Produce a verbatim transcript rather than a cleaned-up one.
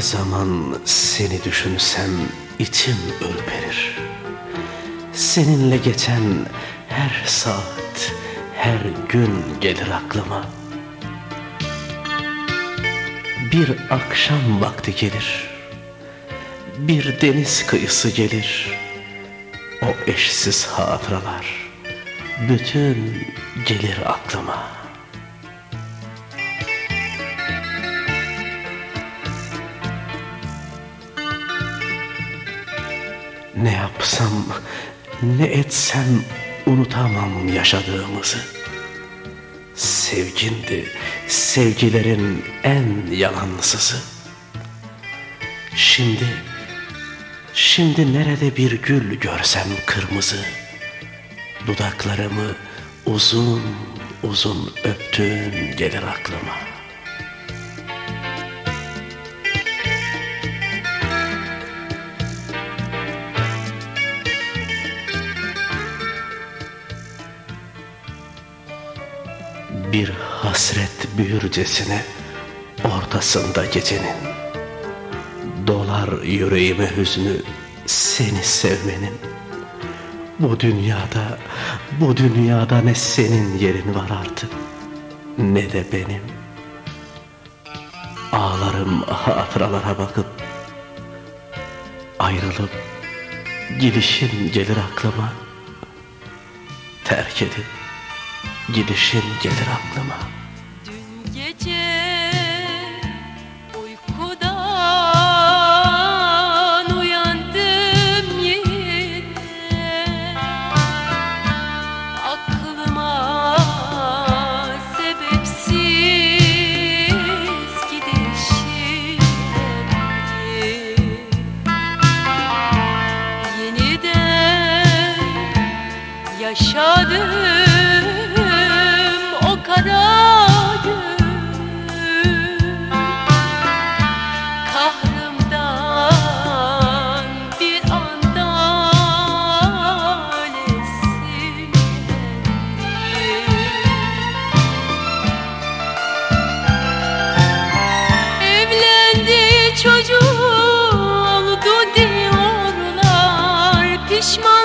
zaman seni düşünsem içim ürperir. Seninle geçen her saat, her gün gelir aklıma. Bir akşam vakti gelir, bir deniz kıyısı gelir. O eşsiz hatıralar bütün gelir aklıma. Ne yapsam, ne etsem unutamam yaşadığımızı. Sevgindi, sevgilerin en yalansızı. Şimdi, şimdi nerede bir gül görsem kırmızı, dudaklarımı uzun uzun öptüğün gelir aklıma. Bir hasret büyürcesine ortasında gecenin, dolar yüreğime hüznü seni sevmenin. Bu dünyada, bu dünyada ne senin yerin var artık, ne de benim. Ağlarım hatıralara bakıp, ayrılıp gidişin gelir aklıma. Terk edip gidişin gelir aklıma. Dün gece uykudan uyandım yine, aklıma sebepsiz gidişin geldi. Yeniden yaşadım kara gün, kahrımdan bir anda ölesim geldi. Evlendi, çocuğu oldu diyorlar, pişman